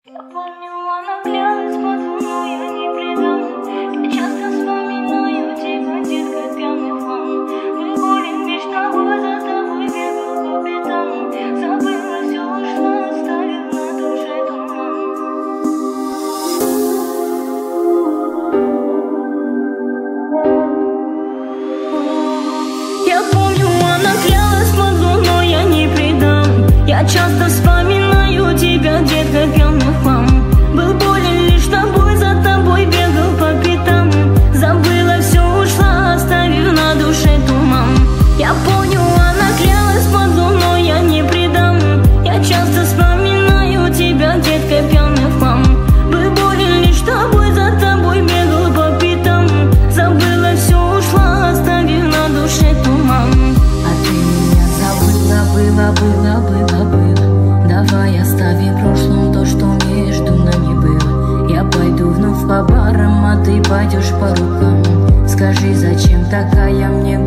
Я помню, она клялась поцелуй, я не предам. Я часто вспоминаю тебя, детка, пьяный фан. Мы болен меж тобой, за тобой бегал по пятам. Забыла, все ушла, оставив на душе туман. Я помню, она клялась поцелуй, я не предам. Я часто вспоминаю тебя, детка, пьяный фан. Был болен лишь тобой, за тобой бегал по пятам. Забыла, все ушла, оставив на душе туман. Я помню, она клялась под луной, я не предам. Я часто вспоминаю тебя, детка, пьяный фан. Был болен лишь тобой, за тобой бегал по пятам. Забыла, все ушла, оставив на душе туман. А ты меня забыла, было. Давай оставим в прошлом то, что между нами было. Я пойду вновь по барам, а ты пойдешь по рукам. Скажи, зачем такая мне